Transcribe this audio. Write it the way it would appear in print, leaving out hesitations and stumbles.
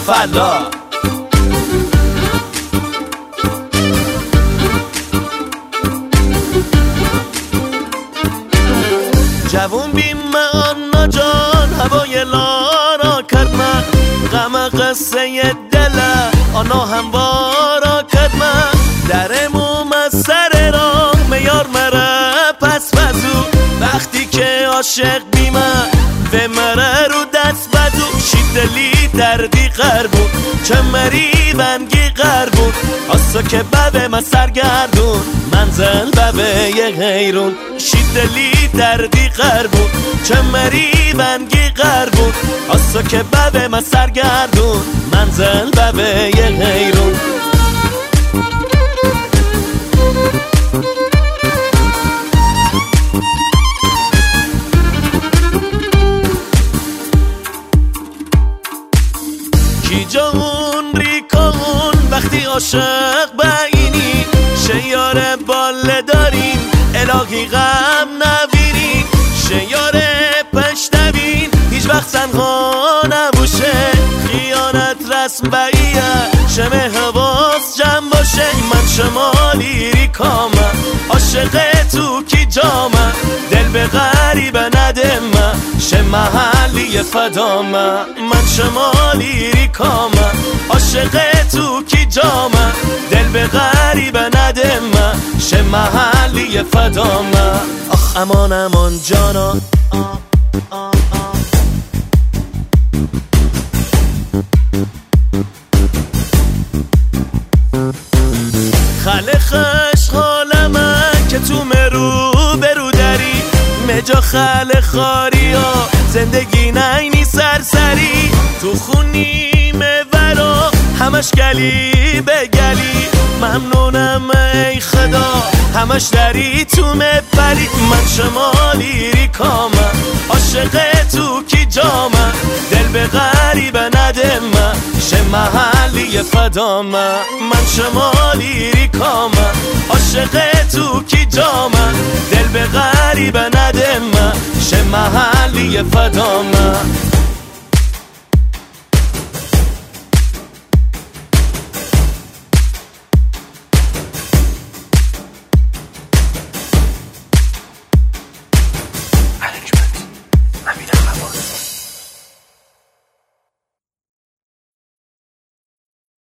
فلا. جوون بیم آنا جان هوای لارا کرد من، غم قصه دل آنا هموارا کرد من. درموم از سر راه میار مره پس بزو، وقتی که عاشق بیمه و مره رو دست بدو. شیدلی دردی قربون چه مری بنگی قربون، آسا که ببه من سرگردون منزل ببه یه غیرون. شیدلی دردی قربون چه مری بنگی قربون، آسا که ببه من سرگردون منزل ببه یه غیرون. کی جون ریکون وقتی عاشق بینی، شیار باله دارین الهی غم نبینین. شیار پشتبین هیچ وقت تنها نباشه، خیانت رسم باییه شمه حواس جمع باشه. من شمالی ریکامم عاشق تو کی جامم، دل به غریبه ندمم شه محلی فدامم. من شمالی ریکامم عاشق تو کی جامم، دل به غریبه ندمم شه محلی فدامم. آخ امان امان جانا خله خش خالمه که تو مرو برو داری، مجا خله خاری ها زندگی نینی سرسری. تو خونی مورا همش گلی به گلی، ممنونم ای خدا همش داری تو مبری. من شمالی ریکامم عاشق تو کی جامم، دل به غریبه ندمم شه محلی فدامم. من شمالی ریکامم عاشق تو کی جامم، دل به غریبه ندمم شه محلی فدامم.